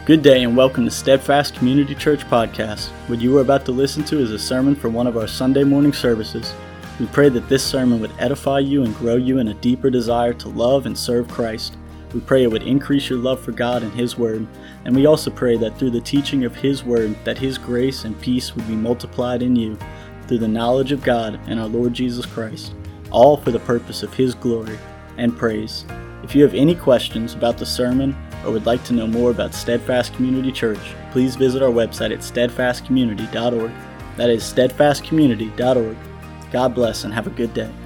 Good day and welcome to Steadfast Community Church Podcast. What you are about to listen to is a sermon from one of our Sunday morning services. We pray that this sermon would edify you and grow you in a deeper desire to love and serve Christ. We pray it would increase your love for God and His Word. And we also pray that through the teaching of His Word, that His grace and peace would be multiplied in you through the knowledge of God and our Lord Jesus Christ, all for the purpose of His glory and praise. If you have any questions about the sermon or would like to know more about Steadfast Community Church, please visit our website at steadfastcommunity.org. That is steadfastcommunity.org. God bless and have a good day.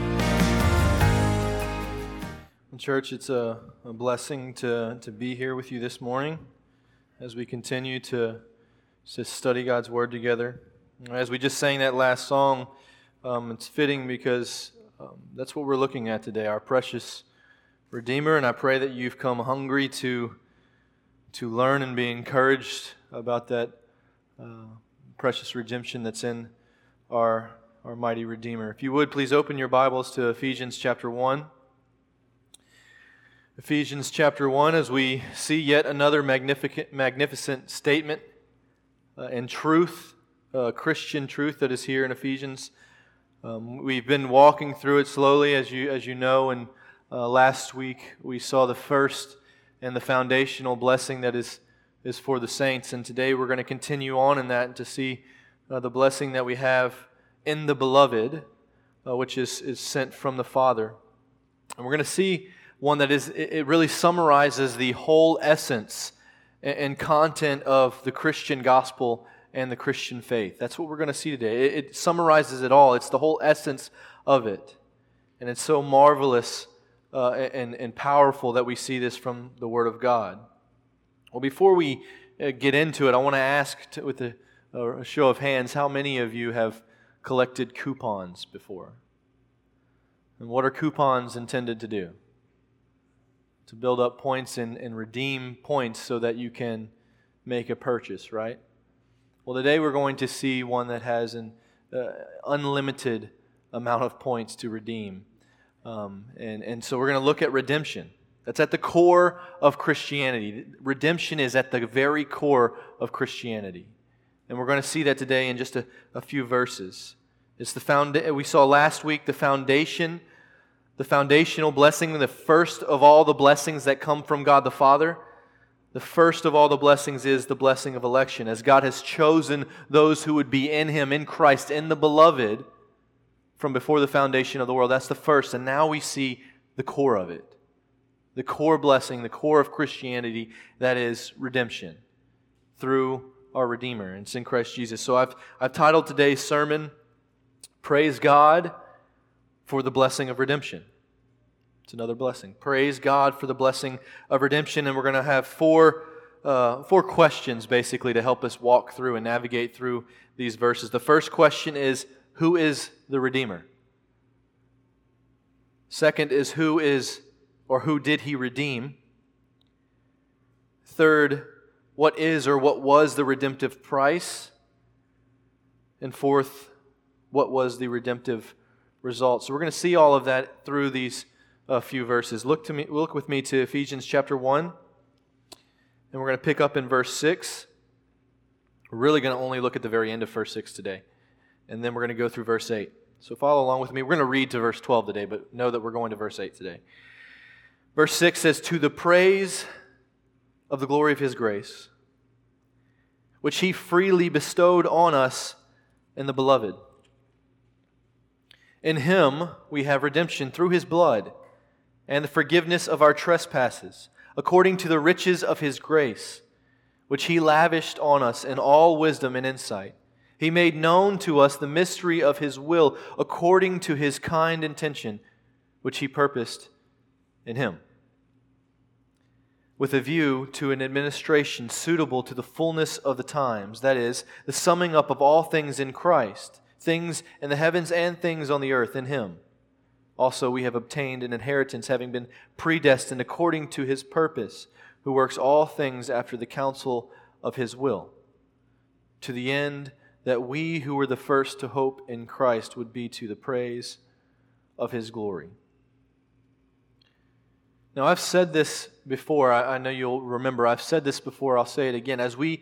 Church, it's a blessing to be here with you this morning as we continue to study God's Word together. As we just sang that last song, it's fitting because that's what we're looking at today, our precious Redeemer, and I pray that you've come hungry to learn and be encouraged about that precious redemption that's in our mighty Redeemer. If you would, please open your Bibles to Ephesians chapter 1. Ephesians chapter 1, as we see yet another magnificent statement and truth, Christian truth that is here in Ephesians. We've been walking through it slowly, as you know, and last week we saw the first and the foundational blessing that is for the saints, and today we're going to continue on in that to see the blessing that we have in the Beloved, which is sent from the Father. And we're going to see one that it really summarizes the whole essence and content of the Christian gospel and the Christian faith. That's what we're going to see today. It summarizes it all. It's the whole essence of it. And it's so marvelous and powerful that we see this from the Word of God. Well, before we get into it, I want to ask with a show of hands, how many of you have collected coupons before? And what are coupons intended to do? To build up points and redeem points so that you can make a purchase, right? Well, today we're going to see one that has an unlimited amount of points to redeem. And so we're going to look at redemption. That's at the core of Christianity. Redemption is at the very core of Christianity. And we're going to see that today in just a few verses. It's we saw last week the foundational blessing, the first of all the blessings that come from God the Father. The first of all the blessings is the blessing of election, as God has chosen those who would be in Him, in Christ, in the Beloved, from before the foundation of the world. That's the first, and now we see the core of it. The core blessing, the core of Christianity, that is redemption through our Redeemer. And it's in Christ Jesus. So I've titled today's sermon, Praise God for the blessing of redemption. It's another blessing. Praise God for the blessing of redemption. And we're going to have four questions basically to help us walk through and navigate through these verses. The first question is, who is the Redeemer? Second is, who did He redeem? Third, what is or what was the redemptive price? And fourth, what was the redemptive result? So we're going to see all of that through these few verses. Look with me to Ephesians chapter 1, and we're going to pick up in verse 6. We're really going to only look at the very end of verse 6 today, and then we're going to go through verse 8. So follow along with me. We're going to read to verse 12 today, but know that we're going to verse 8 today. Verse 6 says, "To the praise of the glory of His grace, which He freely bestowed on us in the Beloved. In Him we have redemption through His blood, and the forgiveness of our trespasses, according to the riches of His grace, which He lavished on us in all wisdom and insight. He made known to us the mystery of His will, according to His kind intention, which He purposed in Him, with a view to an administration suitable to the fullness of the times, that is, the summing up of all things in Christ, things in the heavens and things on the earth in Him. Also we have obtained an inheritance, having been predestined according to His purpose, who works all things after the counsel of His will, to the end that we who were the first to hope in Christ would be to the praise of His glory." Now, I've said this before. I know you'll remember. I've said this before. I'll say it again. As we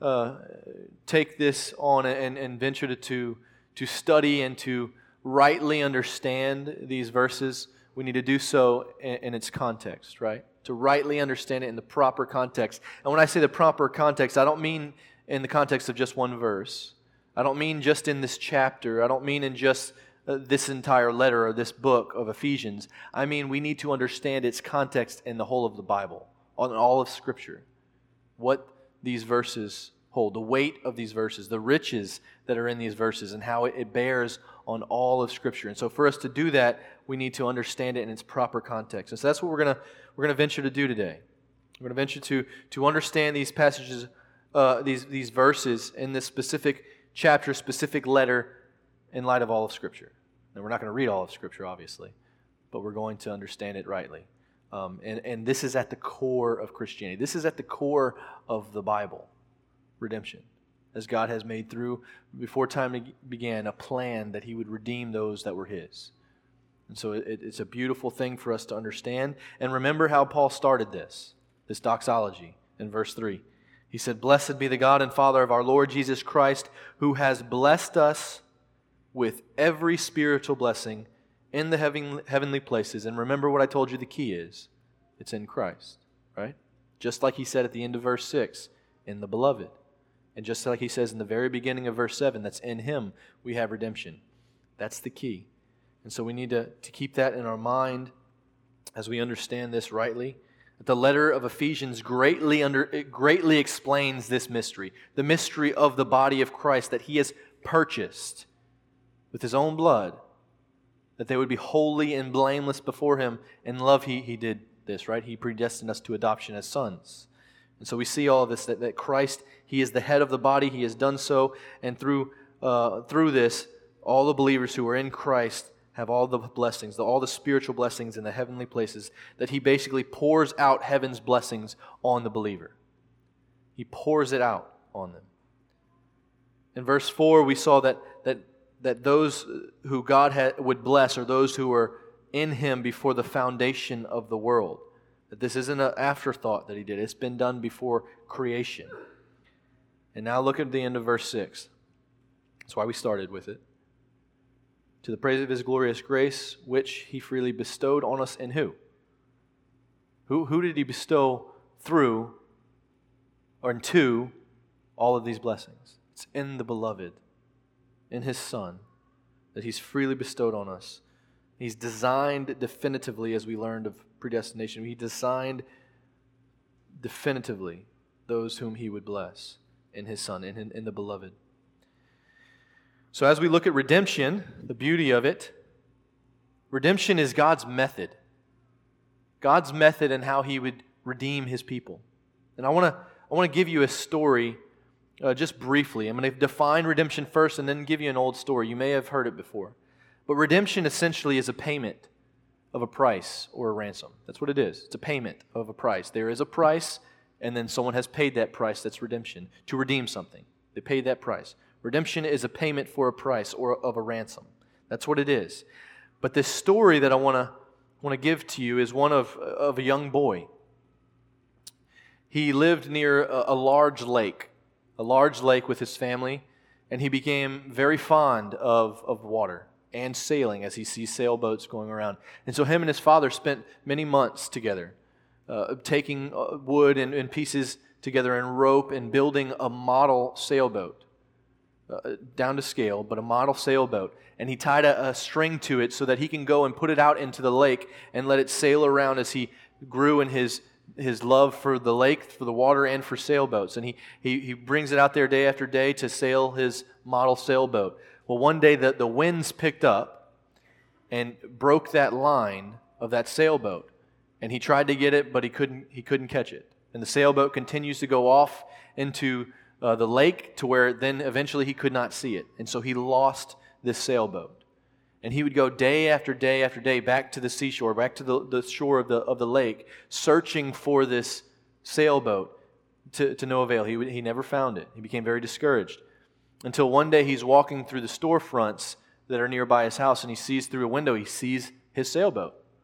take this on and venture to study and to rightly understand these verses, we need to do so in its context, right? To rightly understand it in the proper context. And when I say the proper context, I don't mean in the context of just one verse. I don't mean just in this chapter. I don't mean in just this entire letter or this book of Ephesians. I mean, we need to understand its context in the whole of the Bible, on all of Scripture. What these verses hold, the weight of these verses, the riches that are in these verses, and how it bears on all of Scripture. And so for us to do that, we need to understand it in its proper context. And so that's what we're going to venture to do today. We're going to venture to understand these passages, these verses in this specific chapter, specific letter, in light of all of Scripture. And we're not going to read all of Scripture, obviously, but we're going to understand it rightly. And this is at the core of Christianity. This is at the core of the Bible, redemption. As God has made through, before time began, a plan that He would redeem those that were His. And so it's a beautiful thing for us to understand. And remember how Paul started this doxology in verse 3. He said, "Blessed be the God and Father of our Lord Jesus Christ, who has blessed us with every spiritual blessing in the heavenly places." And remember what I told you the key is. It's in Christ, right? Just like he said at the end of verse 6, in the beloved. And just like he says in the very beginning of verse 7, that's in Him we have redemption. That's the key. And so we need to keep that in our mind as we understand this rightly. The letter of Ephesians greatly explains this mystery, the mystery of the body of Christ that He has purchased with His own blood, that they would be holy and blameless before Him. In love, He did this, right? He predestined us to adoption as sons. And so we see all of this, that Christ, He is the head of the body. He has done so. And through this, all the believers who are in Christ have all the blessings, all the spiritual blessings in the heavenly places, that He basically pours out heaven's blessings on the believer. He pours it out on them. In verse 4, we saw that those who God would bless are those who are in Him before the foundation of the world. That this isn't an afterthought that He did. It's been done before creation. And now look at the end of verse 6. That's why we started with it. To the praise of His glorious grace, which He freely bestowed on us in who? Who did He bestow through or into all of these blessings? It's in the beloved, in His Son, that He's freely bestowed on us. He's designed definitively, as we learned of predestination, He designed definitively those whom He would bless in His Son, in the beloved. So as we look at redemption, the beauty of it, redemption is God's method. God's method and how He would redeem His people. And I want to give you a story just briefly. I'm going to define redemption first and then give you an old story. You may have heard it before. But redemption essentially is a payment of a price or a ransom. That's what it is. It's a payment of a price. There is a price, and then someone has paid that price. That's redemption, to redeem something. They paid that price. Redemption is a payment for a price or of a ransom. That's what it is. But this story that I want to give to you is one of a young boy. He lived near a large lake with his family, and he became very fond of water and sailing as he sees sailboats going around. And so him and his father spent many months together, taking wood and pieces together and rope and building a model sailboat. Down to scale, but a model sailboat. And he tied a string to it so that he can go and put it out into the lake and let it sail around as he grew in his love for the lake, for the water, and for sailboats. And he brings it out there day after day to sail his model sailboat. Well, one day the winds picked up and broke that line of that sailboat. And he tried to get it, but he couldn't catch it. And the sailboat continues to go off into the lake to where then eventually he could not see it. And so he lost this sailboat. And he would go day after day after day back to the seashore, back to the shore of the lake, searching for this sailboat to no avail. He never found it. He became very discouraged. Until one day he's walking through the storefronts that are nearby his house, and he sees through a window, he sees his sailboat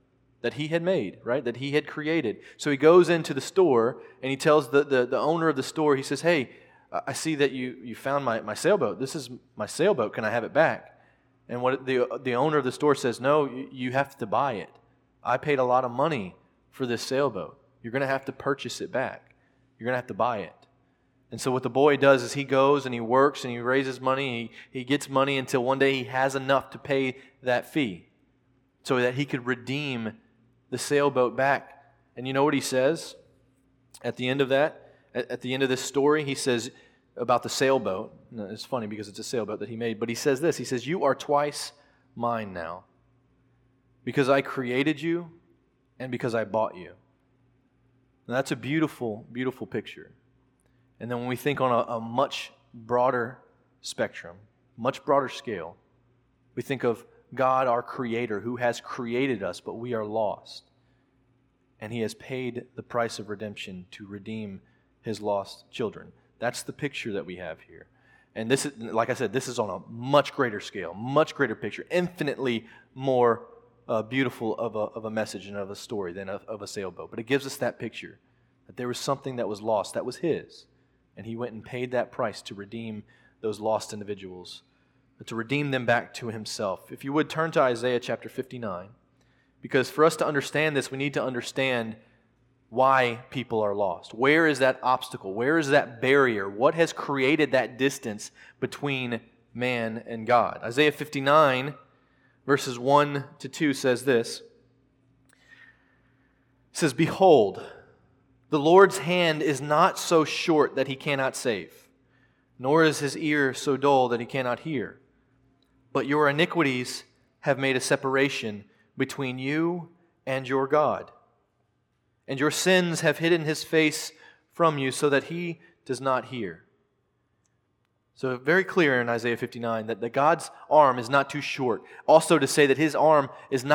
that he had made, right? That he had created. So he goes into the store and he tells the owner of the store, he says, hey, I see that you found my sailboat. This is my sailboat. Can I have it back? And what the owner of the store says, no, you have to buy it. I paid a lot of money for this sailboat. You're going to have to purchase it back. You're going to have to buy it. And so what the boy does is he goes and he works and he raises money. He gets money until one day he has enough to pay that fee so that he could redeem the sailboat back. And you know what he says at the end of that? At the end of this story, he says about the sailboat. It's funny because it's a sailboat that he made. But he says this. He says, you are twice mine now because I created you and because I bought you. Now, that's a beautiful, beautiful picture. And then when we think on a much broader spectrum, much broader scale, we think of God, our Creator, who has created us, but we are lost. And He has paid the price of redemption to redeem His lost children. That's the picture that we have here. And this is, like I said, this is on a much greater scale, much greater picture, infinitely more beautiful of a message and of a story than of a sailboat. But it gives us that picture, that there was something that was lost, that was His. And He went and paid that price to redeem those lost individuals, to redeem them back to Himself. If you would, turn to Isaiah chapter 59, because for us to understand this, we need to understand why people are lost. Where is that obstacle? Where is that barrier? What has created that distance between man and God? Isaiah 59, verses 1 to 2 says this. It says, behold, the Lord's hand is not so short that He cannot save, nor is His ear so dull that He cannot hear. But your iniquities have made a separation between you and your God, and your sins have hidden His face from you so that He does not hear. So very clear in Isaiah 59 that God's arm is not too short. Also to say that His arm is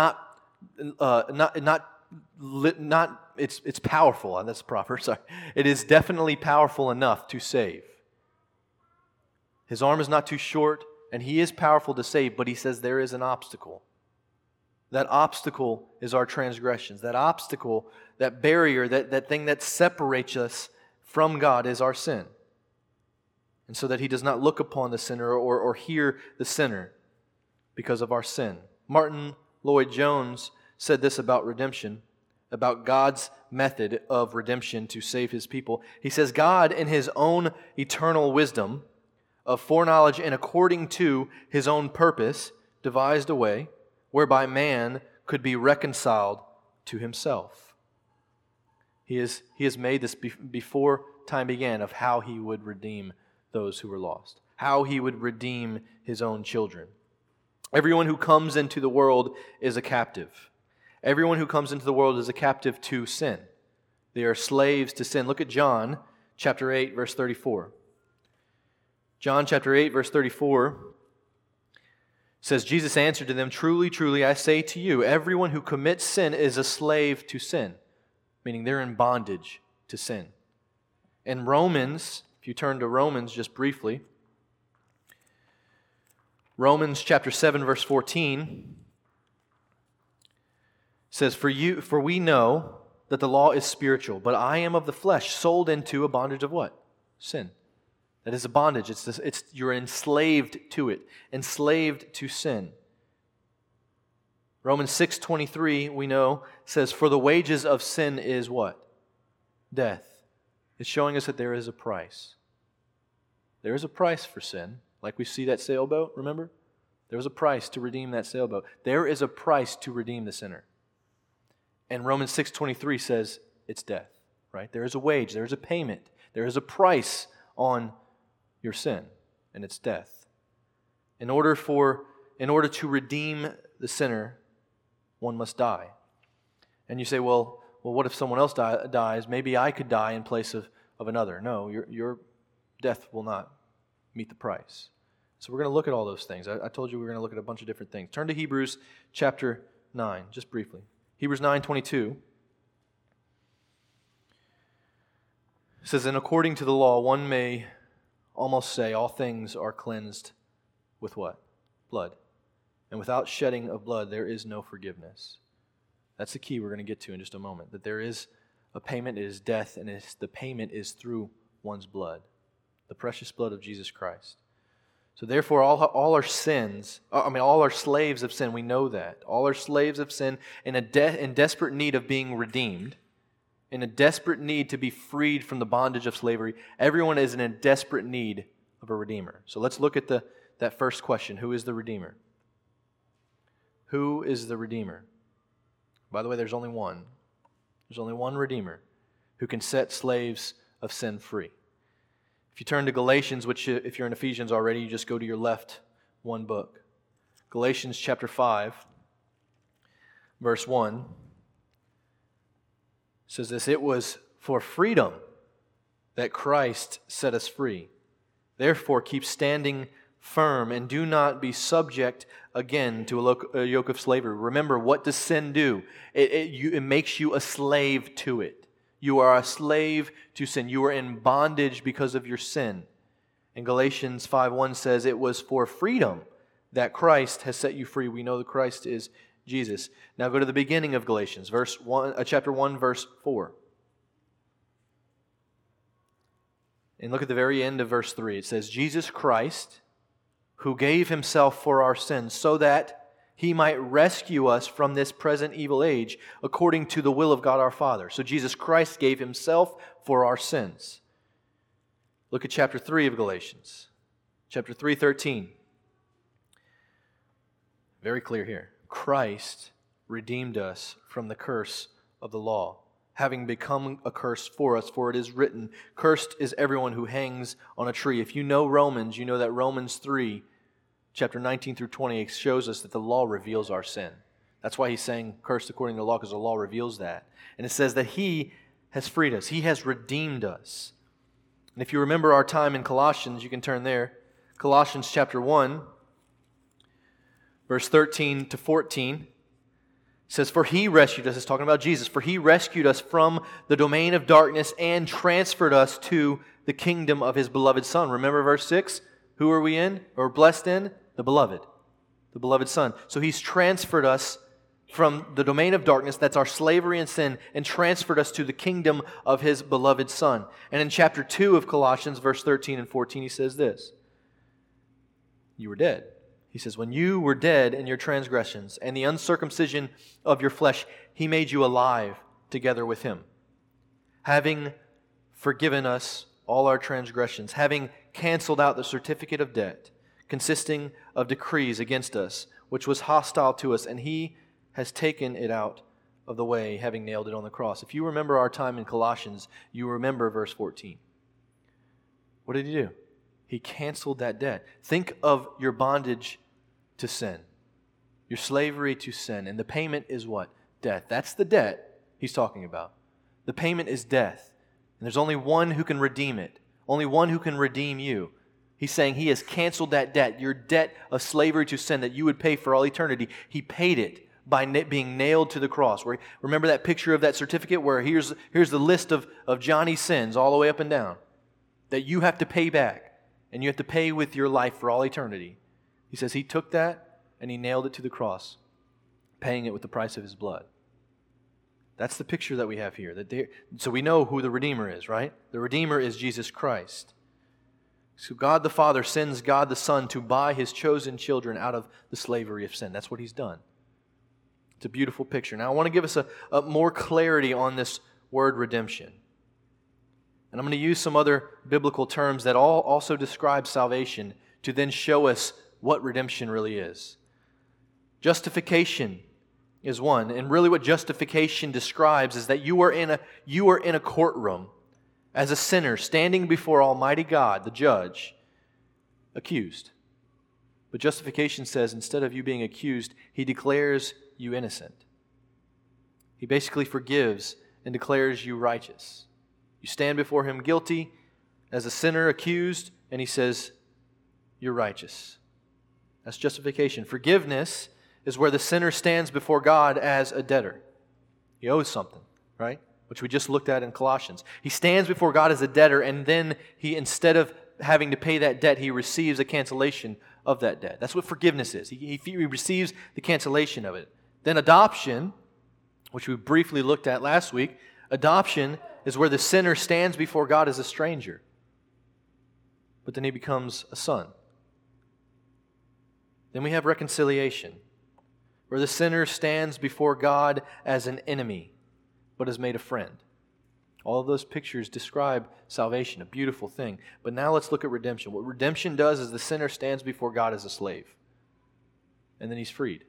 it's powerful. That's proper. Sorry. It is definitely powerful enough to save. His arm is not too short, and He is powerful to save, but He says there is an obstacle. That obstacle is our transgressions. That obstacle, that barrier, that thing that separates us from God is our sin. And so that He does not look upon the sinner or hear the sinner because of our sin. Martin Lloyd-Jones said this about redemption, about God's method of redemption to save His people. He says, God, in His own eternal wisdom of foreknowledge and according to His own purpose, devised a way whereby man could be reconciled to Himself. He has made this before time began of how He would redeem those who were lost, how He would redeem His own children. Everyone who comes into the world is a captive. Everyone who comes into the world is a captive to sin. They are slaves to sin. Look at John chapter 8, verse 34. John chapter 8, verse 34 says, Jesus answered to them, truly, truly, I say to you, everyone who commits sin is a slave to sin, meaning they're in bondage to sin. In Romans, if you turn to Romans just briefly, Romans chapter 7, verse 14 says, For we know that the law is spiritual, but I am of the flesh, sold into a bondage of what? Sin. That is a bondage. You're enslaved to it, enslaved to sin. Romans 6:23, we know, says, For the wages of sin is what? Death. It's showing us that there is a price. There is a price for sin. Like we see that sailboat, remember? There was a price to redeem that sailboat. There is a price to redeem the sinner. And Romans 6:23 says it's death, right? There is a wage, there is a payment, there is a price on your sin, and it's death. In order to redeem the sinner, one must die. And you say, well, what if someone else dies? Maybe I could die in place of another. No, your death will not meet the price. So we're going to look at all those things. I told you we were going to look at a bunch of different things. Turn to Hebrews chapter 9, just briefly. Hebrews 9:22 says, And according to the law, one may almost say all things are cleansed with what? Blood. And without shedding of blood, there is no forgiveness. That's the key we're going to get to in just a moment. That there is a payment, it is death, and the payment is through one's blood, the precious blood of Jesus Christ. So therefore, all our sins, all our slaves of sin, we know that. All are slaves of sin in desperate need of being redeemed, in a desperate need to be freed from the bondage of slavery. Everyone is in a desperate need of a Redeemer. So let's look at that first question. Who is the Redeemer? Who is the Redeemer? By the way, there's only one. There's only one Redeemer who can set slaves of sin free. If you turn to Galatians, which if you're in Ephesians already, you just go to your left one book. Galatians chapter 5, verse 1 says this, "It was for freedom that Christ set us free. Therefore, keep standing firm and do not be subject again to a yoke of slavery." Remember, what does sin do? It makes you a slave to it. You are a slave to sin. You are in bondage because of your sin. And Galatians 5:1 says, "It was for freedom that Christ has set you free." We know that Christ is Jesus. Now go to the beginning of Galatians, chapter 1, verse 4. And look at the very end of verse 3. It says, "Jesus Christ, who gave himself for our sins, so that he might rescue us from this present evil age, according to the will of God our Father." So Jesus Christ gave himself for our sins. Look at chapter 3 of Galatians. Chapter 3:13. Very clear here. "Christ redeemed us from the curse of the law, having become a curse for us, for it is written, 'Cursed is everyone who hangs on a tree.'" If you know Romans, you know that Romans 3, chapter 19 through 20, shows us that the law reveals our sin. That's why he's saying cursed according to the law, because the law reveals that. And it says that he has freed us. He has redeemed us. And if you remember our time in Colossians, you can turn there. Colossians chapter 1, verse 13 to 14. Says, "For he rescued us," it's talking about Jesus, "for he rescued us from the domain of darkness and transferred us to the kingdom of his beloved Son." Remember verse 6? Who are we in, or blessed in? The beloved Son. So he's transferred us from the domain of darkness, that's our slavery and sin, and transferred us to the kingdom of his beloved Son. And in chapter 2 of Colossians, verse 13 and 14, he says this, "You were dead." He says, "When you were dead in your transgressions and the uncircumcision of your flesh, he made you alive together with him, having forgiven us all our transgressions, having canceled out the certificate of debt, consisting of decrees against us, which was hostile to us, and he has taken it out of the way, having nailed it on the cross." If you remember our time in Colossians, you remember verse 14. What did he do? He canceled that debt. Think of your bondage to sin, your slavery to sin, and the payment is what? Death. That's the debt he's talking about. The payment is death, and there's only one who can redeem it, only one who can redeem you. He's saying he has canceled that debt, your debt of slavery to sin that you would pay for all eternity. He paid it by being nailed to the cross. Remember that picture of that certificate where here's the list of Johnny's sins all the way up and down that you have to pay back, and you have to pay with your life for all eternity. He says he took that and he nailed it to the cross, paying it with the price of his blood. That's the picture that we have here. So we know who the Redeemer is, right? The Redeemer is Jesus Christ. So God the Father sends God the Son to buy his chosen children out of the slavery of sin. That's what he's done. It's a beautiful picture. Now I want to give us a more clarity on this word redemption. And I'm going to use some other biblical terms that all also describe salvation to then show us what redemption really is. Justification is one, and really what justification describes is that you are in a courtroom as a sinner standing before Almighty God, the judge, accused. But justification says instead of you being accused, he declares you innocent. He basically forgives and declares you righteous. You stand before him guilty as a sinner accused, and he says, you're righteous. That's justification. Forgiveness is where the sinner stands before God as a debtor. He owes something, right? Which we just looked at in Colossians. He stands before God as a debtor, and then he, instead of having to pay that debt, he receives a cancellation of that debt. That's what forgiveness is. He receives the cancellation of it. Then adoption, which we briefly looked at last week. Adoption is where the sinner stands before God as a stranger, but then he becomes a son. Then we have reconciliation, where the sinner stands before God as an enemy, but is made a friend. All of those pictures describe salvation, a beautiful thing. But now let's look at redemption. What redemption does is the sinner stands before God as a slave, and then he's freed.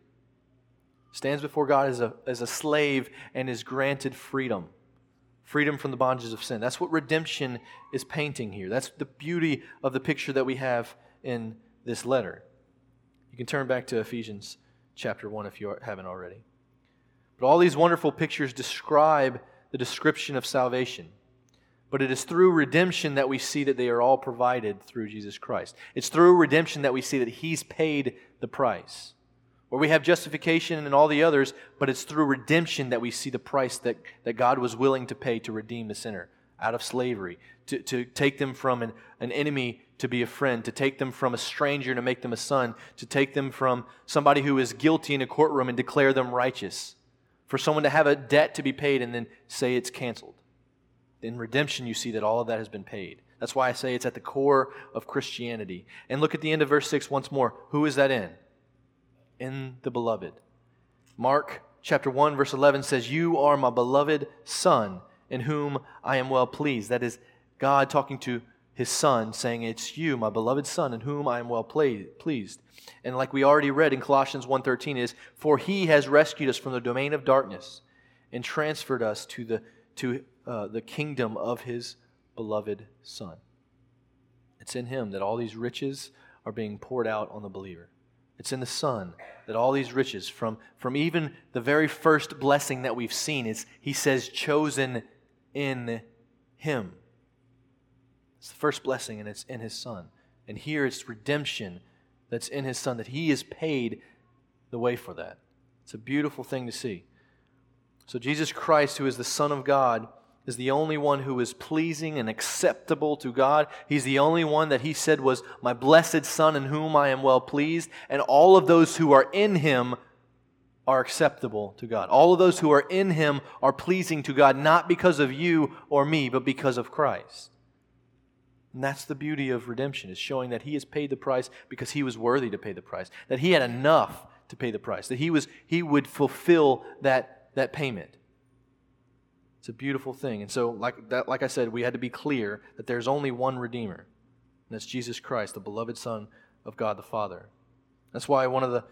Stands before God as a slave and is granted freedom. Freedom from the bondages of sin. That's what redemption is painting here. That's the beauty of the picture that we have in this letter. You can turn back to Ephesians chapter 1 if you haven't already. But all these wonderful pictures describe the description of salvation. But it is through redemption that we see that they are all provided through Jesus Christ. It's through redemption that we see that He's paid the price. Where we have justification and all the others, but it's through redemption that we see the price that God was willing to pay to redeem the sinner out of slavery, to take them from an enemy to be a friend, to take them from a stranger to make them a son, to take them from somebody who is guilty in a courtroom and declare them righteous, for someone to have a debt to be paid and then say it's canceled. In redemption, you see that all of that has been paid. That's why I say it's at the core of Christianity. And look at the end of verse 6 once more. Who is that in? In the beloved. Mark chapter 1 verse 11 says, "You are my beloved Son, in whom I am well pleased." That is God talking to His Son, saying, "It's you, my beloved Son, in whom I am well pleased." And like we already read in Colossians 1:13 is, "For He has rescued us from the domain of darkness and transferred us to the kingdom of His beloved Son." It's in Him that all these riches are being poured out on the believer. It's in the Son that all these riches, from even the very first blessing that we've seen, He says, chosen in Him. It's the first blessing, and it's in His Son. And here it's redemption that's in His Son, that He has paid the way for that. It's a beautiful thing to see. So Jesus Christ, who is the Son of God, is the only one who is pleasing and acceptable to God. He's the only one that He said was my blessed Son in whom I am well pleased. And all of those who are in Him are acceptable to God. All of those who are in Him are pleasing to God, not because of you or me, but because of Christ. And that's the beauty of redemption, is showing that He has paid the price because He was worthy to pay the price, that He had enough to pay the price, that He would fulfill that payment. It's a beautiful thing. And so, like I said, we had to be clear that there's only one Redeemer, and that's Jesus Christ, the beloved Son of God the Father. That's why one of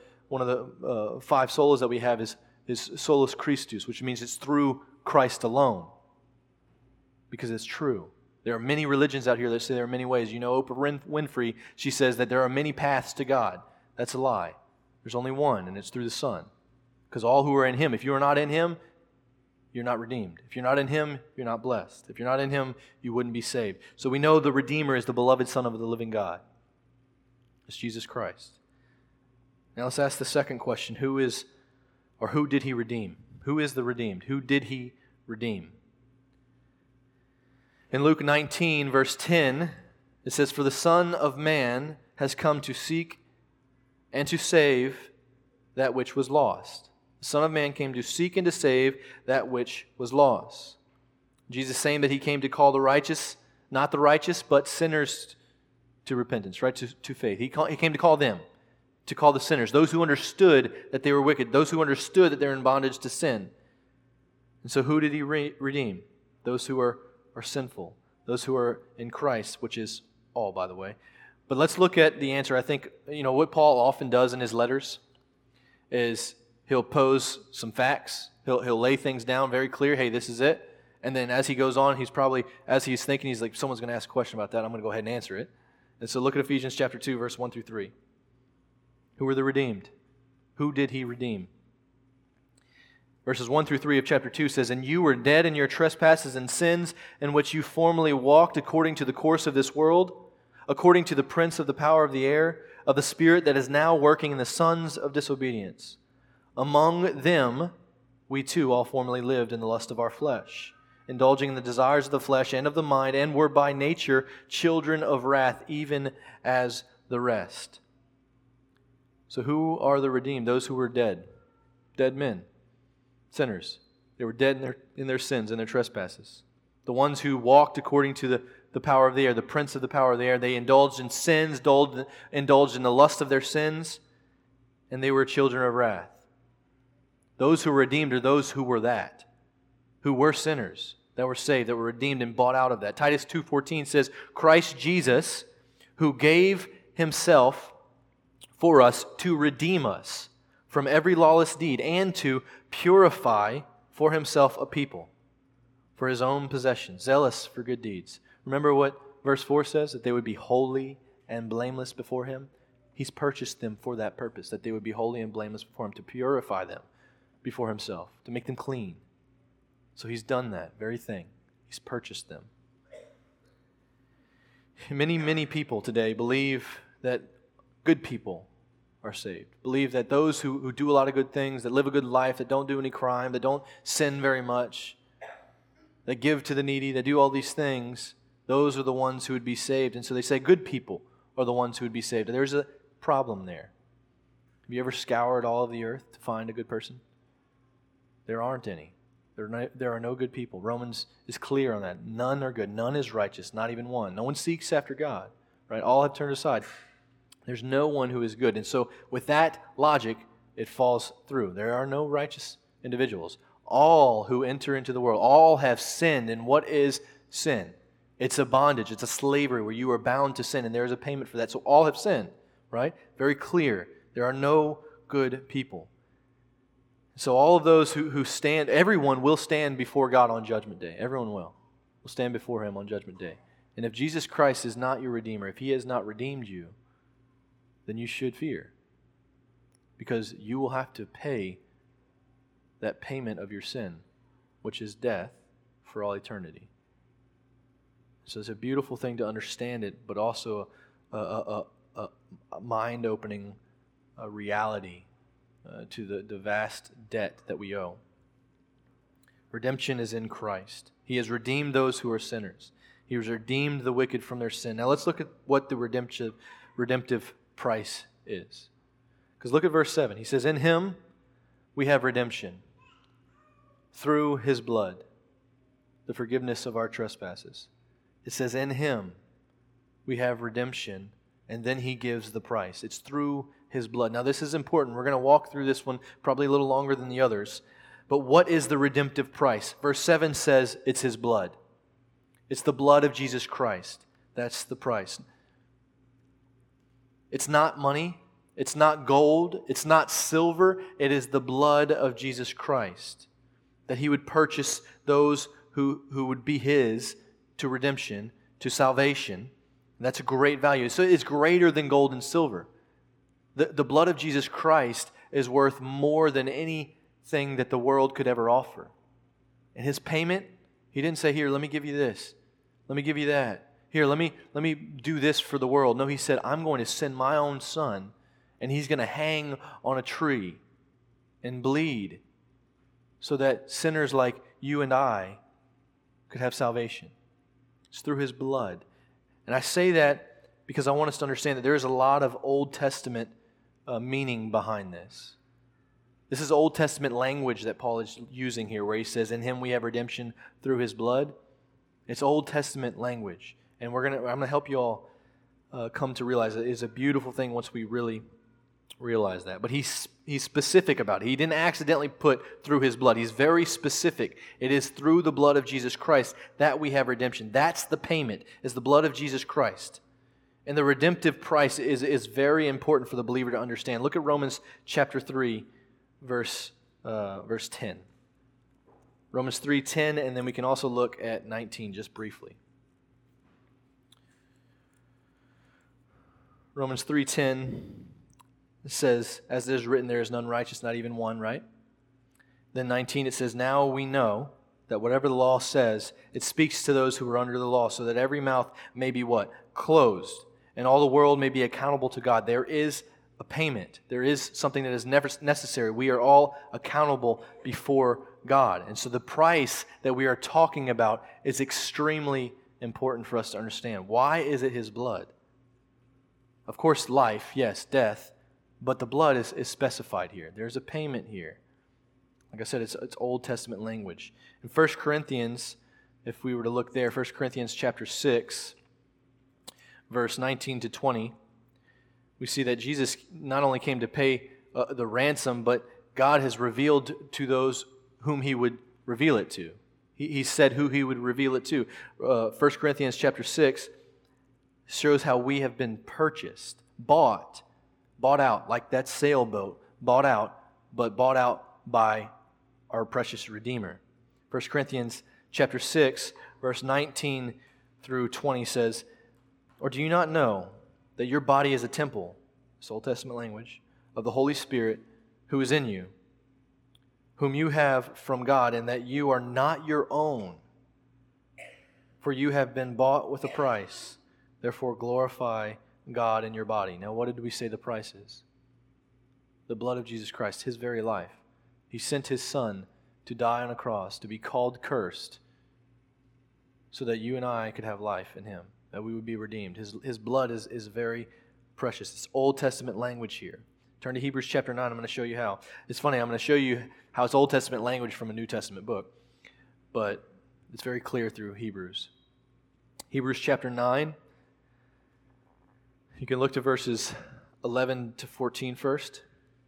the 5 solas that we have is solus Christus, which means it's through Christ alone, because it's true. There are many religions out here that say there are many ways. You know, Oprah Winfrey, she says that there are many paths to God. That's a lie. There's only one, and it's through the Son. Because all who are in Him, if you are not in Him, you're not redeemed. If you're not in Him, you're not blessed. If you're not in Him, you wouldn't be saved. So we know the Redeemer is the beloved Son of the living God. It's Jesus Christ. Now let's ask the second question. Who did He redeem? Who is the redeemed? Who did He redeem? In Luke 19, verse 10, it says, "For the Son of Man has come to seek and to save that which was lost." The Son of Man came to seek and to save that which was lost. Jesus saying that He came to call the righteous, not the righteous, but sinners to repentance, right? To faith. He came to call them, to call the sinners, those who understood that they were wicked, those who understood that they're in bondage to sin. And so who did He redeem? Those who are sinful, those who are in Christ, which is all, by the way. But let's look at the answer. I think, what Paul often does in his letters is he'll pose some facts. He'll lay things down very clear. Hey, this is it. And then as he goes on, as he's thinking, he's like, someone's going to ask a question about that. I'm going to go ahead and answer it. And so look at Ephesians chapter 2, verse 1 through 3. Who were the redeemed? Who did He redeem? Verses 1 through 3 of chapter 2 says, "And you were dead in your trespasses and sins, in which you formerly walked according to the course of this world, according to the prince of the power of the air, of the spirit that is now working in the sons of disobedience. Among them we too all formerly lived in the lust of our flesh, indulging in the desires of the flesh and of the mind, and were by nature children of wrath, even as the rest." So who are the redeemed? Those who were dead. Dead men. Sinners. They were dead in their sins and their trespasses. The ones who walked according to the power of the air, the prince of the power of the air, they indulged in sins, indulged in the lust of their sins, and they were children of wrath. Those who were redeemed are those who were that, who were sinners, that were saved, that were redeemed and bought out of that. Titus 2:14 says, Christ Jesus, who gave himself for us to redeem us from every lawless deed and to purify for himself a people for his own possession, zealous for good deeds. Remember what verse 4 says? That they would be holy and blameless before him. He's purchased them for that purpose, that they would be holy and blameless before him, to purify them before himself, to make them clean. So he's done that very thing. He's purchased them. Many people today believe that good people are saved. Believe that those who do a lot of good things, that live a good life, that don't do any crime, that don't sin very much, that give to the needy, that do all these things, those are the ones who would be saved. And so they say good people are the ones who would be saved. And there's a problem there. Have you ever scoured all of the earth to find a good person? There aren't any. There are no good people. Romans is clear on that. None are good. None is righteous, not even one. No one seeks after God. Right? All have turned aside. There's no one who is good. And so with that logic, it falls through. There are no righteous individuals. All who enter into the world, all have sinned. And what is sin? It's a bondage. It's a slavery where you are bound to sin, and there is a payment for that. So all have sinned, right? Very clear. There are no good people. So all of those who stand, everyone will stand before God on Judgment Day. Everyone will stand before Him on Judgment Day. And if Jesus Christ is not your Redeemer, if He has not redeemed you, then you should fear. Because you will have to pay that payment of your sin, which is death for all eternity. So it's a beautiful thing to understand it, but also a mind-opening reality to the vast debt that we owe. Redemption is in Christ. He has redeemed those who are sinners. He has redeemed the wicked from their sin. Now let's look at what the redemptive price is. Because look at verse 7. He says, in Him we have redemption through His blood, the forgiveness of our trespasses. It says, in Him we have redemption, and then He gives the price. It's through His blood. Now this is important. We're going to walk through this one probably a little longer than the others. But what is the redemptive price? Verse 7 says it's His blood. It's the blood of Jesus Christ. That's the price. It's not money. It's not gold. It's not silver. It is the blood of Jesus Christ. That He would purchase those who would be His to redemption, to salvation. And that's a great value. So it's greater than gold and silver. The blood of Jesus Christ is worth more than anything that the world could ever offer. And His payment, He didn't say, here, let me give you this. Let me give you that. Here, let me do this for the world. No, He said, I'm going to send my own Son, and He's going to hang on a tree and bleed so that sinners like you and I could have salvation. It's through His blood. And I say that because I want us to understand that there is a lot of Old Testament meaning behind this. This is Old Testament language that Paul is using here, where he says, in Him we have redemption through His blood. It's Old Testament language. And I'm going to help you all come to realize that it's a beautiful thing once we really realize that. But he's specific about it. He didn't accidentally put through His blood. He's very specific. It is through the blood of Jesus Christ that we have redemption. That's the payment, is the blood of Jesus Christ. And the redemptive price is very important for the believer to understand. Look at Romans chapter 3, verse 10. Romans 3:10, and then we can also look at 19 just briefly. Romans 3:10 says, as it is written, there is none righteous, not even one, right? Then 19 it says, now we know that whatever the law says, it speaks to those who are under the law, so that every mouth may be what? Closed, and all the world may be accountable to God. There is a payment. There is something that is never necessary. We are all accountable before God. And so the price that we are talking about is extremely important for us to understand. Why is it His blood? Of course, life, yes, death, but the blood is specified here. There's a payment here. Like I said, it's Old Testament language. In 1 Corinthians, if we were to look there, 1 Corinthians chapter 6, verse 19 to 20, we see that Jesus not only came to pay the ransom, but God has revealed to those whom he would reveal it to. He said who he would reveal it to. 1 Corinthians chapter 6 shows how we have been purchased, bought out, like that sailboat, bought out by our precious Redeemer. 1 Corinthians chapter 6, verse 19 through 20 says, "Or do you not know that your body is a temple," this Old Testament language, "of the Holy Spirit who is in you, whom you have from God, and that you are not your own? For you have been bought with a price. Therefore glorify God in your body." Now what did we say the price is? The blood of Jesus Christ, his very life. He sent his Son to die on a cross, to be called cursed, so that you and I could have life in him, that we would be redeemed. His blood is very precious. It's Old Testament language here. Turn to Hebrews chapter 9. I'm going to show you how. It's funny, I'm going to show you how it's Old Testament language from a New Testament book, but it's very clear through Hebrews. Hebrews chapter 9. You can look to verses 11 to 14 first.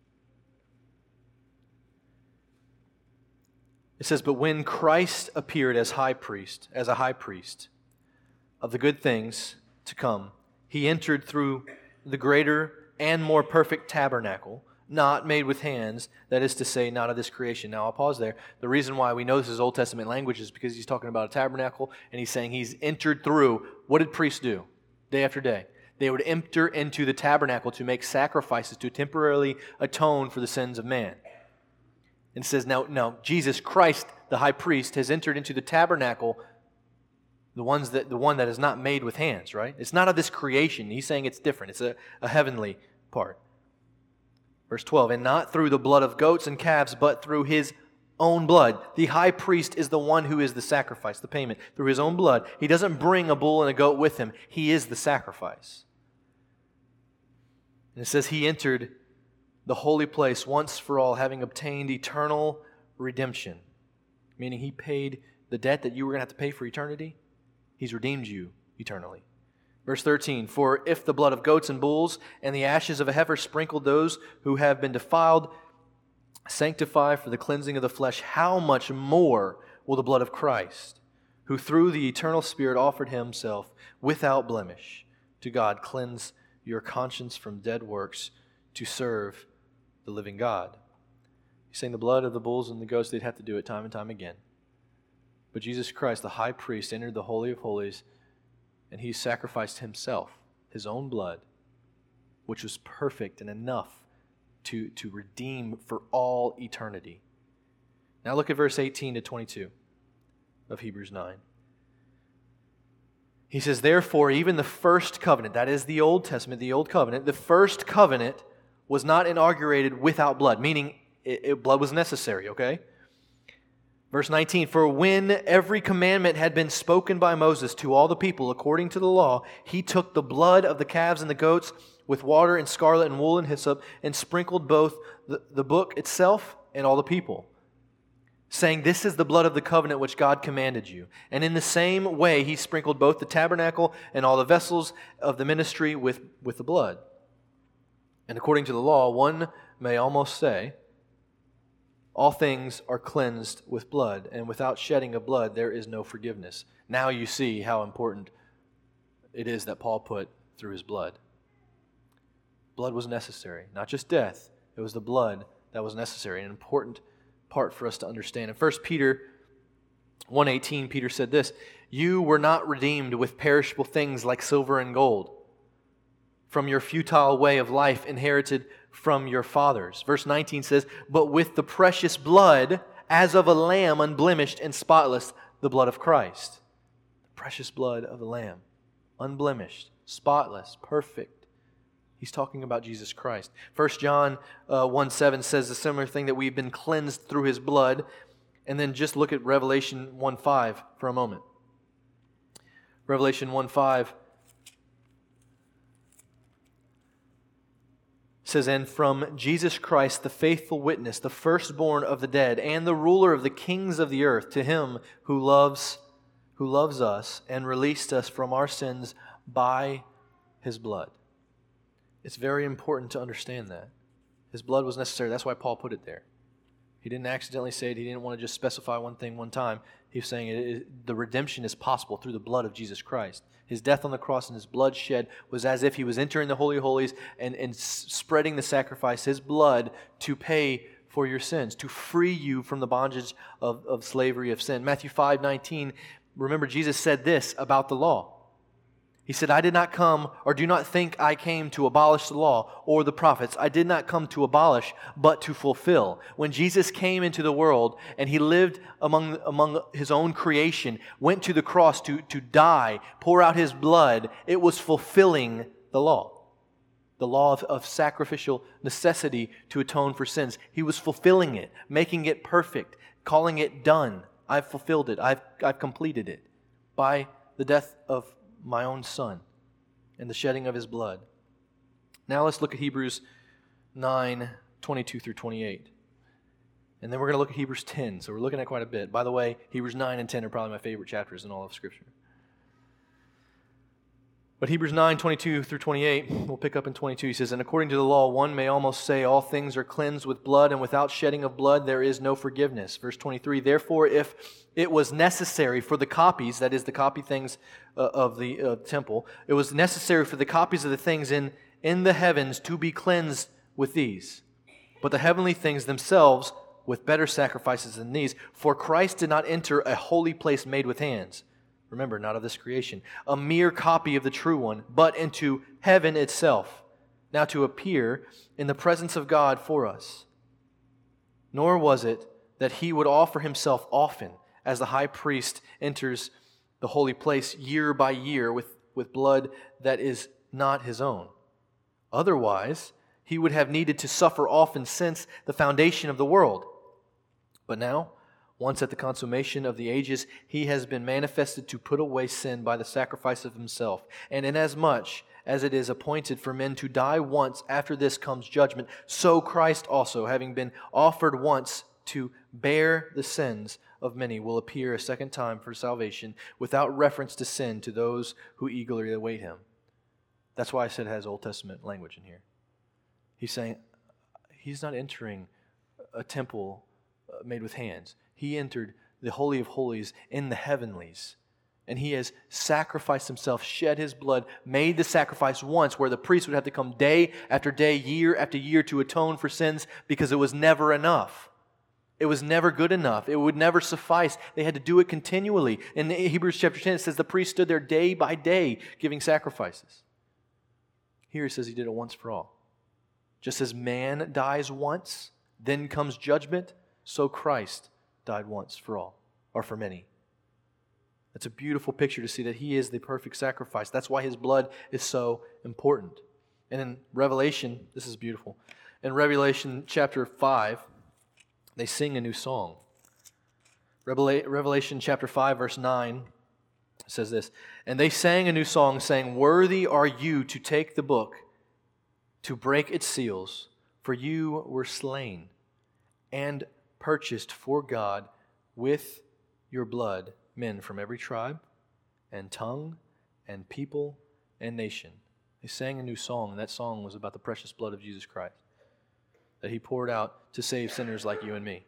It says, "But when Christ appeared as a high priest of the good things to come, he entered through the greater and more perfect tabernacle, not made with hands, that is to say, not of this creation." Now I'll pause there. The reason why we know this is Old Testament language is because he's talking about a tabernacle, and he's saying he's entered through. What did priests do day after day? They would enter into the tabernacle to make sacrifices to temporarily atone for the sins of man. And it says, now Jesus Christ, the high priest, has entered into the tabernacle, the one that is not made with hands, right? It's not of this creation. He's saying it's different. It's a heavenly part. Verse 12, "And not through the blood of goats and calves, but through his own blood." The high priest is the one who is the sacrifice, the payment. Through his own blood. He doesn't bring a bull and a goat with him. He is the sacrifice. And it says he entered the holy place once for all, having obtained eternal redemption. Meaning he paid the debt that you were going to have to pay for eternity. He's redeemed you eternally. Verse 13, "For if the blood of goats and bulls and the ashes of a heifer sprinkled those who have been defiled sanctify for the cleansing of the flesh, how much more will the blood of Christ, who through the eternal Spirit offered himself without blemish to God, cleanse your conscience from dead works to serve the living God." He's saying the blood of the bulls and the goats, they'd have to do it time and time again. But Jesus Christ, the high priest, entered the Holy of Holies, and he sacrificed himself, his own blood, which was perfect and enough to redeem for all eternity. Now look at verse 18 to 22 of Hebrews 9. He says, "Therefore, even the first covenant," that is the Old Testament, the Old Covenant, "the first covenant was not inaugurated without blood," meaning blood was necessary, okay? Verse 19, "For when every commandment had been spoken by Moses to all the people according to the law, he took the blood of the calves and the goats with water and scarlet and wool and hyssop and sprinkled both the book itself and all the people, saying, 'This is the blood of the covenant which God commanded you.' And in the same way he sprinkled both the tabernacle and all the vessels of the ministry with the blood. And according to the law, one may almost say, all things are cleansed with blood, and without shedding of blood there is no forgiveness." Now you see how important it is that Paul put through his blood. Blood was necessary, not just death. It was the blood that was necessary, an important part for us to understand. In 1 Peter 1:18, Peter said this, "You were not redeemed with perishable things like silver and gold from your futile way of life inherited from your fathers." Verse 19 says, "But with the precious blood, as of a lamb, unblemished and spotless, the blood of Christ." The precious blood of the Lamb, unblemished, spotless, perfect. He's talking about Jesus Christ. 1 John 1:7 says a similar thing, that we've been cleansed through his blood. And then just look at Revelation 1:5 for a moment. Revelation 1:5 says, and from Jesus Christ, the faithful witness, the firstborn of the dead, and the ruler of the kings of the earth, to him who loves us and released us from our sins by his blood. It's very important to understand that. His blood was necessary. That's why Paul put it there. He didn't accidentally say it. He didn't want to just specify one thing one time. He's saying the redemption is possible through the blood of Jesus Christ. His death on the cross and his blood shed was as if he was entering the Holy of Holies and spreading the sacrifice, his blood, to pay for your sins, to free you from the bondage of slavery of sin. Matthew 5:19, remember Jesus said this about the law. He said, I did not come, or do not think I came to abolish the law or the prophets. I did not come to abolish, but to fulfill. When Jesus came into the world and he lived among his own creation, went to the cross to die, pour out his blood, it was fulfilling the law of sacrificial necessity to atone for sins. He was fulfilling it, making it perfect, calling it done. I've fulfilled it. I've completed it by the death of my own Son and the shedding of his blood. Now let's look at Hebrews 9:22 through 28. And then we're going to look at Hebrews 10. So we're looking at quite a bit. By the way, Hebrews 9 and 10 are probably my favorite chapters in all of Scripture. But Hebrews 9:22 through 28, we'll pick up in 22. He says, and according to the law, one may almost say all things are cleansed with blood, and without shedding of blood there is no forgiveness. Verse 23, therefore, if it was necessary for the copies, that is the copy things of the temple, it was necessary for the copies of the things in the heavens to be cleansed with these. But the heavenly things themselves with better sacrifices than these, for Christ did not enter a holy place made with hands. Remember, not of this creation, a mere copy of the true one, but into heaven itself, now to appear in the presence of God for us. Nor was it that he would offer himself often, as the high priest enters the holy place year by year with blood that is not his own. Otherwise, he would have needed to suffer often since the foundation of the world. But now, once at the consummation of the ages, he has been manifested to put away sin by the sacrifice of himself. And inasmuch as it is appointed for men to die once, after this comes judgment, so Christ also, having been offered once to bear the sins of many, will appear a second time for salvation, without reference to sin, to those who eagerly await him. That's why I said it has Old Testament language in here. He's saying he's not entering a temple made with hands. He entered the Holy of Holies in the heavenlies. And he has sacrificed himself, shed his blood, made the sacrifice once where the priest would have to come day after day, year after year to atone for sins because it was never enough. It was never good enough. It would never suffice. They had to do it continually. In Hebrews chapter 10, it says the priest stood there day by day giving sacrifices. Here it says he did it once for all. Just as man dies once, then comes judgment, so Christ died once for all, or for many. That's a beautiful picture to see that he is the perfect sacrifice. That's why his blood is so important. And in Revelation, this is beautiful. In Revelation chapter 5, they sing a new song. Revelation chapter 5, verse 9 says this, and they sang a new song, saying, worthy are you to take the book, to break its seals, for you were slain and purchased for God with your blood men from every tribe and tongue and people and nation. They sang a new song, and that song was about the precious blood of Jesus Christ that he poured out to save sinners like you and me.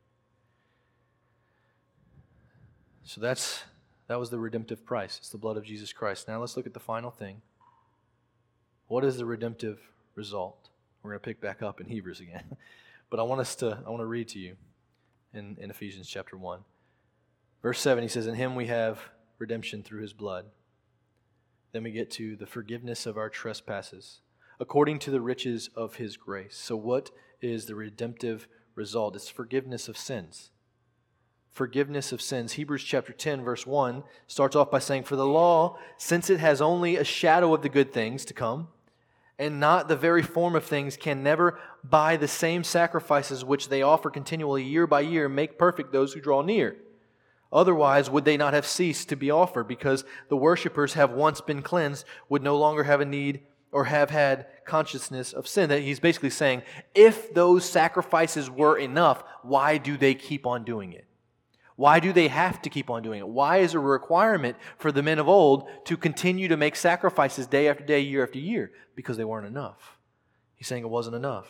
So that was the redemptive price. It's the blood of Jesus Christ. Now let's look at the final thing. What is the redemptive result? We're going to pick back up in Hebrews again. But I want to read to you in Ephesians chapter 1. Verse 7, he says, in him we have redemption through his blood. Then we get to the forgiveness of our trespasses, according to the riches of his grace. So what is the redemptive result? It's forgiveness of sins. Forgiveness of sins. Hebrews chapter 10, verse 1 starts off by saying, for the law, since it has only a shadow of the good things to come, and not the very form of things, can never, by the same sacrifices which they offer continually year by year, make perfect those who draw near. Otherwise, would they not have ceased to be offered, because the worshipers have once been cleansed, would no longer have a need or have had consciousness of sin. That he's basically saying, if those sacrifices were enough, why do they keep on doing it? Why do they have to keep on doing it? Why is it a requirement for the men of old to continue to make sacrifices day after day, year after year? Because they weren't enough. He's saying it wasn't enough.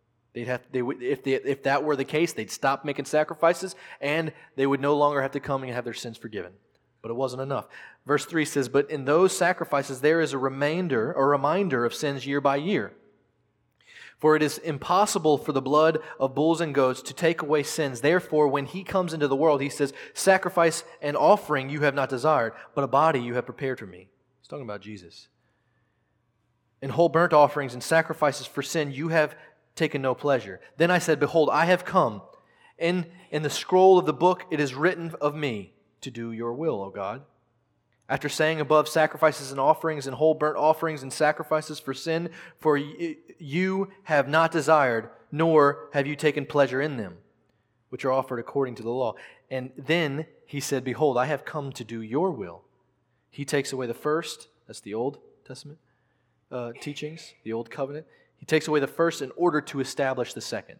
If that were the case, they'd stop making sacrifices and they would no longer have to come and have their sins forgiven. But it wasn't enough. Verse 3 says, but in those sacrifices there is a reminder of sins year by year. For it is impossible for the blood of bulls and goats to take away sins. Therefore, when He comes into the world, He says, sacrifice and offering you have not desired, but a body you have prepared for me. He's talking about Jesus. In whole burnt offerings and sacrifices for sin you have taken no pleasure. Then I said, behold, I have come. In the scroll of the book it is written of me to do your will, O God. After saying above, sacrifices and offerings and whole burnt offerings and sacrifices for sin, for you have not desired, nor have you taken pleasure in them, which are offered according to the law. And then He said, behold, I have come to do your will. He takes away the first, that's the Old Testament teachings, the Old Covenant. He takes away the first in order to establish the second.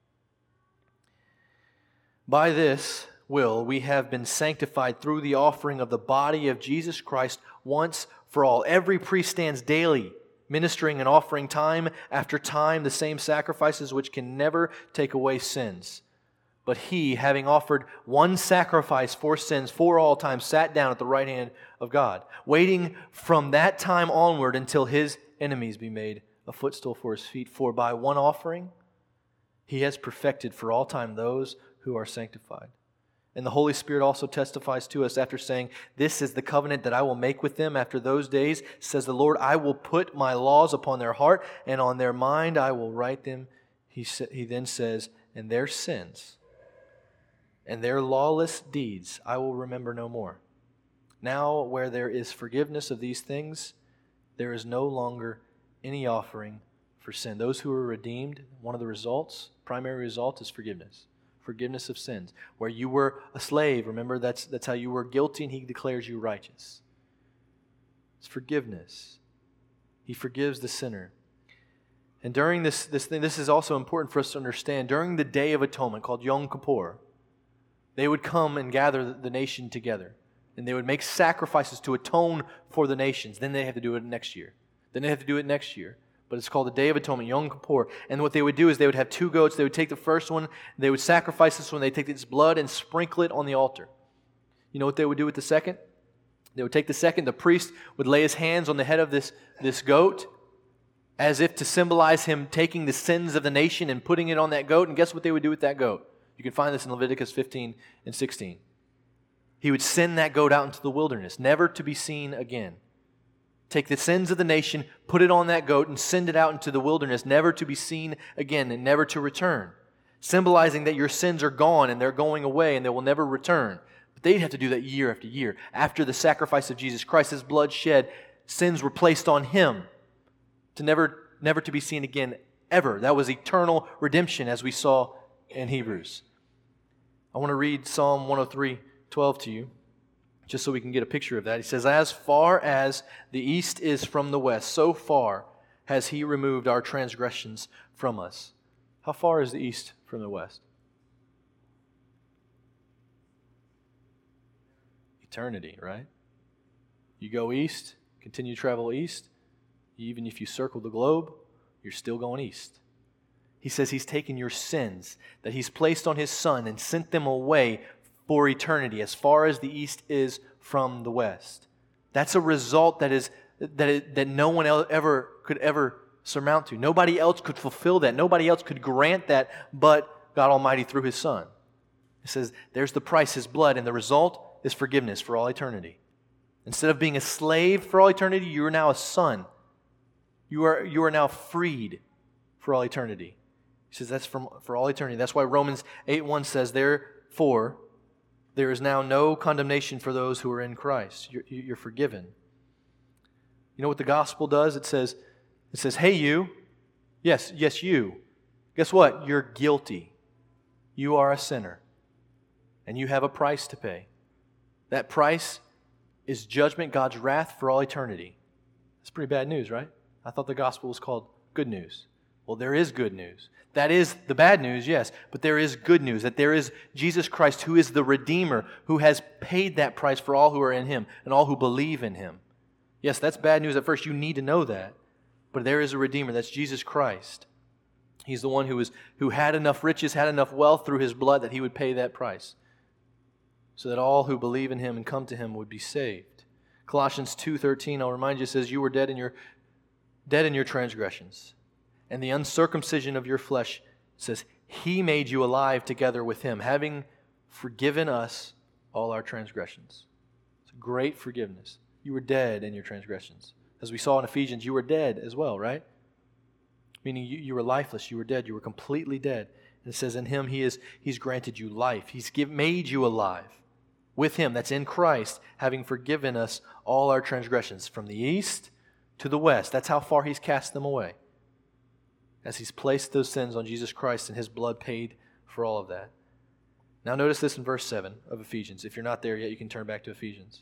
By this will we have been sanctified through the offering of the body of Jesus Christ once for all. Every priest stands daily, ministering and offering time after time the same sacrifices which can never take away sins. But He, having offered one sacrifice for sins for all time, sat down at the right hand of God, waiting from that time onward until His enemies be made a footstool for His feet. For by one offering He has perfected for all time those who are sanctified. And the Holy Spirit also testifies to us after saying, this is the covenant that I will make with them after those days, says the Lord. I will put my laws upon their heart, and on their mind I will write them. He then says, and their sins and their lawless deeds I will remember no more. Now where there is forgiveness of these things, there is no longer any offering for sin. Those who are redeemed, one of the results, primary result, is forgiveness. Forgiveness of sins. Where you were a slave, remember that's how you were guilty, and He declares you righteous. It's forgiveness. He forgives the sinner. And during this thing, this is also important for us to understand. During the Day of Atonement, called Yom Kippur, they would come and gather the nation together. And they would make sacrifices to atone for the nations. Then they have to do it next year. But it's called the Day of Atonement, Yom Kippur. And what they would do is they would have two goats. They would take the first one. They would sacrifice this one. They would take its blood and sprinkle it on the altar. You know what they would do with the second? They would take the second. The priest would lay his hands on the head of this goat as if to symbolize him taking the sins of the nation and putting it on that goat. And guess what they would do with that goat? You can find this in Leviticus 15 and 16. He would send that goat out into the wilderness, never to be seen again. Take the sins of the nation, put it on that goat, and send it out into the wilderness, never to be seen again and never to return. Symbolizing that your sins are gone and they're going away and they will never return. But they'd have to do that year after year. After the sacrifice of Jesus Christ, His blood shed, sins were placed on Him to never to be seen again, ever. That was eternal redemption, as we saw in Hebrews. I want to read Psalm 103:12 to you, just so we can get a picture of that. He says, as far as the east is from the west, so far has He removed our transgressions from us. How far is the east from the west? Eternity, right? You go east, continue to travel east, even if you circle the globe, you're still going east. He says He's taken your sins that He's placed on His Son and sent them away for eternity, as far as the east is from the west. That's a result that no one else could ever surmount to. Nobody else could fulfill that. Nobody else could grant that but God Almighty through His Son. It says there's the price, His blood, and the result is forgiveness for all eternity. Instead of being a slave for all eternity, you are now a son. You are now freed for all eternity. He says that's for all eternity. That's why Romans 8:1 says, therefore, there is now no condemnation for those who are in Christ. You're forgiven. You know what the gospel does? It says, hey you, yes you. Guess what? You're guilty. You are a sinner. And you have a price to pay. That price is judgment, God's wrath for all eternity. That's pretty bad news, right? I thought the gospel was called good news. Well, there is good news. That is the bad news, yes, but there is good news, that there is Jesus Christ who is the Redeemer, who has paid that price for all who are in Him and all who believe in Him. Yes, that's bad news at first. You need to know that. But there is a Redeemer. That's Jesus Christ. He's the one who had enough riches, had enough wealth through His blood that He would pay that price, so that all who believe in Him and come to Him would be saved. Colossians 2:13, I'll remind you, says, you were dead in your transgressions, and the uncircumcision of your flesh, says, He made you alive together with Him, having forgiven us all our transgressions. It's a great forgiveness. You were dead in your transgressions. As we saw in Ephesians, you were dead as well, right? Meaning you were lifeless, you were dead, you were completely dead. And it says in Him, He's granted you life. He's made you alive with Him. That's in Christ, having forgiven us all our transgressions from the east to the west. That's how far He's cast them away, as He's placed those sins on Jesus Christ and His blood paid for all of that. Now notice this in verse 7 of Ephesians. If you're not there yet, you can turn back to Ephesians.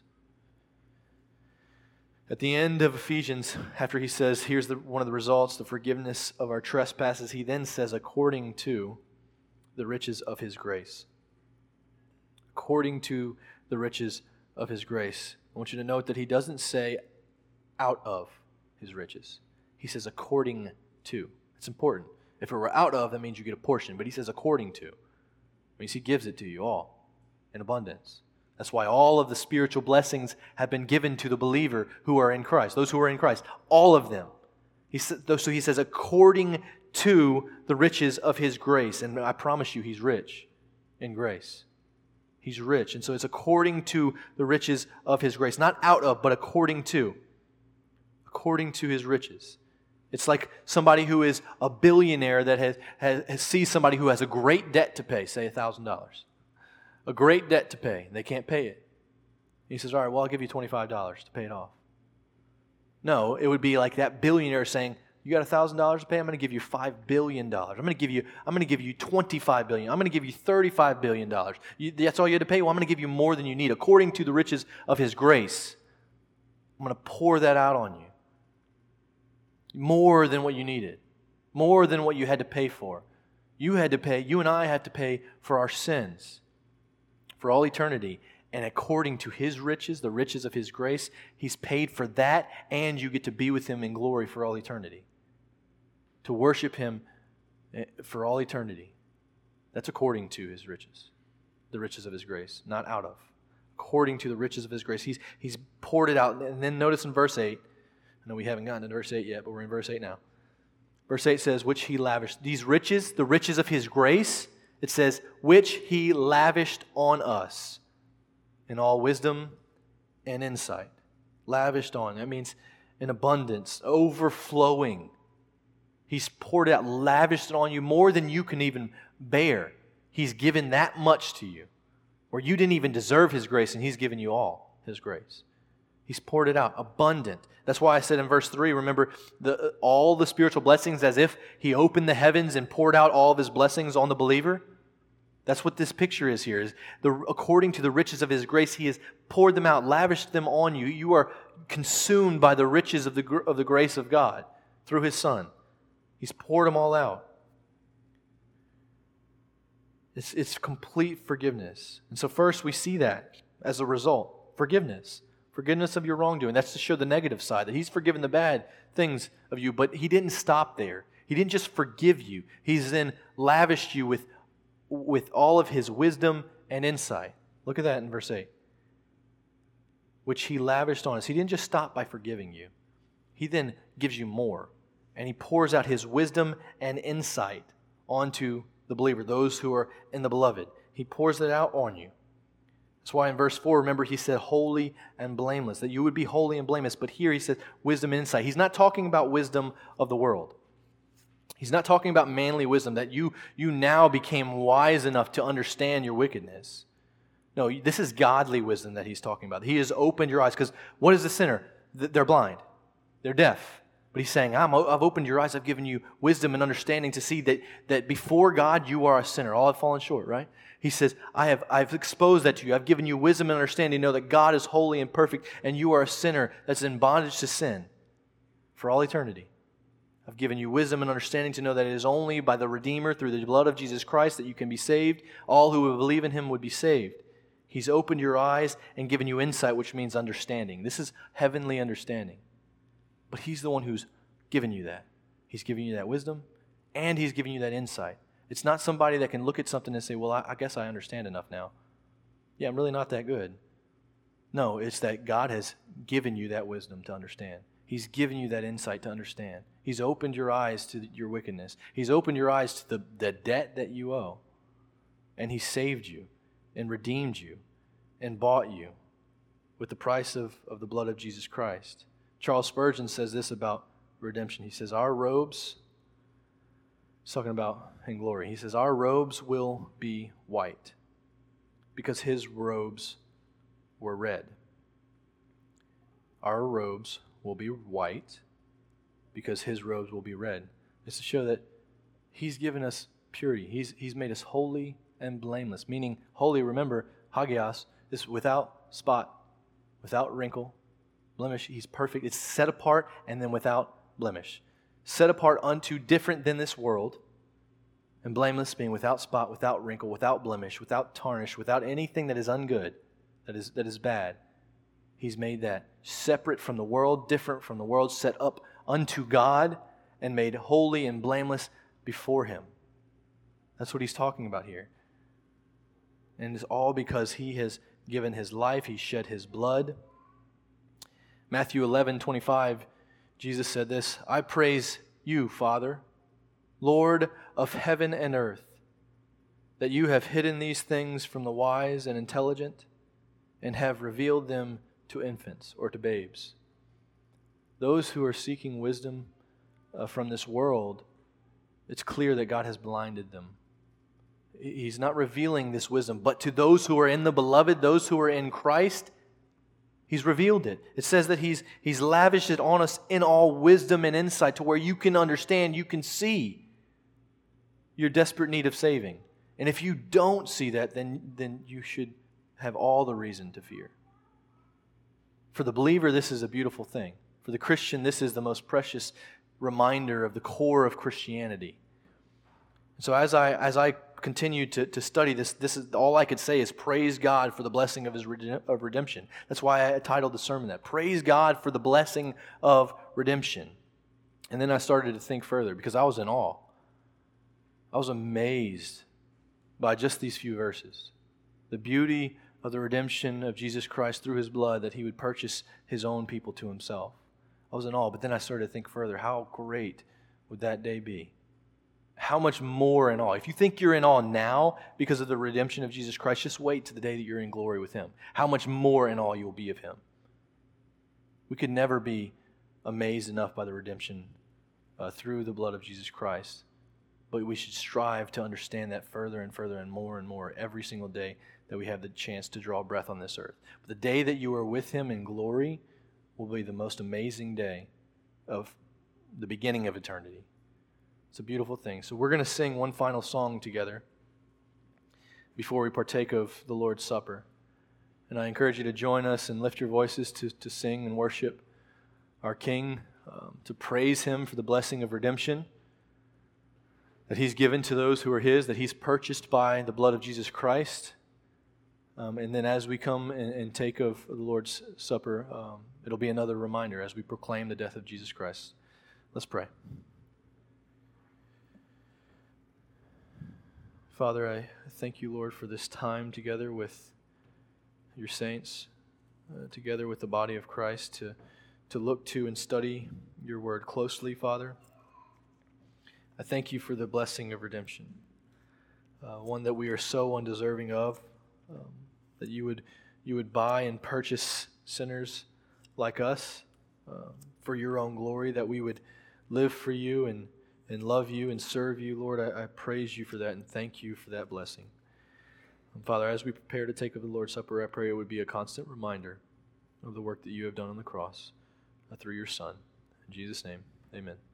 At the end of Ephesians, after he says, here's one of the results, the forgiveness of our trespasses, he then says, according to the riches of His grace. According to the riches of His grace. I want you to note that he doesn't say out of His riches. He says according to. It's important. If it were out of, that means you get a portion. But he says according to. It means He gives it to you all in abundance. That's why all of the spiritual blessings have been given to the believer who are in Christ. Those who are in Christ. All of them. So he says, according to the riches of His grace. And I promise you, He's rich in grace. He's rich. And so it's according to the riches of His grace. Not out of, but according to. According to His riches. It's like somebody who is a billionaire that sees somebody who has a great debt to pay, say $1,000. A great debt to pay. They can't pay it. He says, all right, well, I'll give you $25 to pay it off. No, it would be like that billionaire saying, you got $1,000 to pay? I'm going to give you $5 billion. I'm going to give you $25 billion. I'm going to give you $35 billion. That's all you had to pay? Well, I'm going to give you more than you need. According to the riches of His grace, I'm going to pour that out on you. More than what you needed. More than what you had to pay for. You and I had to pay for our sins. For all eternity, and according to His riches, the riches of His grace, He's paid for that, and you get to be with Him in glory for all eternity. To worship Him for all eternity. That's according to His riches, the riches of His grace, not out of. According to the riches of His grace, He's poured it out. And then notice in verse 8, I know we haven't gotten to verse 8 yet, but we're in verse 8 now. Verse 8 says, which He lavished. These riches, the riches of His grace, it says, which He lavished on us in all wisdom and insight. Lavished on. That means in abundance, overflowing. He's poured it out, lavished it on you more than you can even bear. He's given that much to you. Where you didn't even deserve His grace, and He's given you all His grace. He's poured it out, abundant. That's why I said in verse 3, remember, all the spiritual blessings as if He opened the heavens and poured out all of His blessings on the believer. That's what this picture is here. According to the riches of His grace, He has poured them out, lavished them on you. You are consumed by the riches of the grace of God through His Son. He's poured them all out. It's complete forgiveness. And so first we see that as a result. Forgiveness. Forgiveness of your wrongdoing. That's to show the negative side, that He's forgiven the bad things of you, but He didn't stop there. He didn't just forgive you. He's then lavished you with all of His wisdom and insight. Look at that in verse 8. Which He lavished on us. He didn't just stop by forgiving you. He then gives you more. And He pours out His wisdom and insight onto the believer, those who are in the beloved. He pours it out on you. That's why in verse 4, remember, He said holy and blameless, that you would be holy and blameless. But here He said wisdom and insight. He's not talking about wisdom of the world. He's not talking about manly wisdom, that you now became wise enough to understand your wickedness. No, this is godly wisdom that He's talking about. He has opened your eyes. Because what is the sinner? They're blind. They're deaf. But He's saying, I've opened your eyes. I've given you wisdom and understanding to see that before God you are a sinner. All have fallen short, right? He says, I've exposed that to you. I've given you wisdom and understanding to know that God is holy and perfect, and you are a sinner that's in bondage to sin for all eternity. I've given you wisdom and understanding to know that it is only by the Redeemer through the blood of Jesus Christ that you can be saved. All who would believe in him would be saved. He's opened your eyes and given you insight, which means understanding. This is heavenly understanding. But he's the one who's given you that. He's giving you that wisdom, and he's giving you that insight. It's not somebody that can look at something and say, well, I guess I understand enough now. Yeah, I'm really not that good. No, it's that God has given you that wisdom to understand. He's given you that insight to understand. He's opened your eyes to your wickedness. He's opened your eyes to the debt that you owe. And he saved you and redeemed you and bought you with the price of the blood of Jesus Christ. Charles Spurgeon says this about redemption. He says, our robes, he's talking about in glory, he says, our robes will be white because his robes were red. Our robes will be white because his robes will be red. It's to show that he's given us purity. He's made us holy and blameless. Meaning, holy, remember, hagios, is without spot, without wrinkle, blemish. He's perfect. It's set apart and then without blemish. Set apart unto different than this world. And blameless being without spot, without wrinkle, without blemish, without tarnish, without anything that is ungood, that is bad. He's made that separate from the world, different from the world, set up unto God, and made holy and blameless before him. That's what he's talking about here. And it's all because he has given his life, he shed his blood. Matthew 11:25, Jesus said this, I praise you, Father, Lord of heaven and earth, that you have hidden these things from the wise and intelligent and have revealed them to infants or to babes. Those who are seeking wisdom from this world, it's clear that God has blinded them. He's not revealing this wisdom, but to those who are in the beloved, those who are in Christ, he's revealed it. It says that he's lavished it on us in all wisdom and insight to where you can understand, you can see your desperate need of saving. And if you don't see that, then you should have all the reason to fear. For the believer, this is a beautiful thing. For the Christian, this is the most precious reminder of the core of Christianity. So as I continue to study this is all I could say is praise God for the blessing of of redemption. That's why I titled the sermon that. Praise God for the blessing of redemption. And then I started to think further because I was in awe. I was amazed by just these few verses. The beauty of the redemption of Jesus Christ through his blood, that he would purchase his own people to himself. I was in awe, but then I started to think further. How great would that day be? How much more in awe? If you think you're in awe now because of the redemption of Jesus Christ, just wait to the day that you're in glory with him. How much more in awe you'll be of him. We could never be amazed enough by the redemption through the blood of Jesus Christ. But we should strive to understand that further and further and more every single day that we have the chance to draw breath on this earth. But the day that you are with him in glory will be the most amazing day of the beginning of eternity. It's a beautiful thing. So we're going to sing one final song together before we partake of the Lord's Supper. And I encourage you to join us and lift your voices to sing and worship our King, to praise him for the blessing of redemption that he's given to those who are his, that he's purchased by the blood of Jesus Christ. And then as we come and take of the Lord's Supper, it'll be another reminder as we proclaim the death of Jesus Christ. Let's pray. Father, I thank you, Lord, for this time together with your saints, together with the body of Christ, to look to and study your word closely, Father. I thank you for the blessing of redemption, one that we are so undeserving of, that you would buy and purchase sinners like us for your own glory, that we would live for you and love you and serve you. Lord, I praise you for that and thank you for that blessing. And Father, as we prepare to take of the Lord's Supper, I pray it would be a constant reminder of the work that you have done on the cross through your Son. In Jesus' name, amen.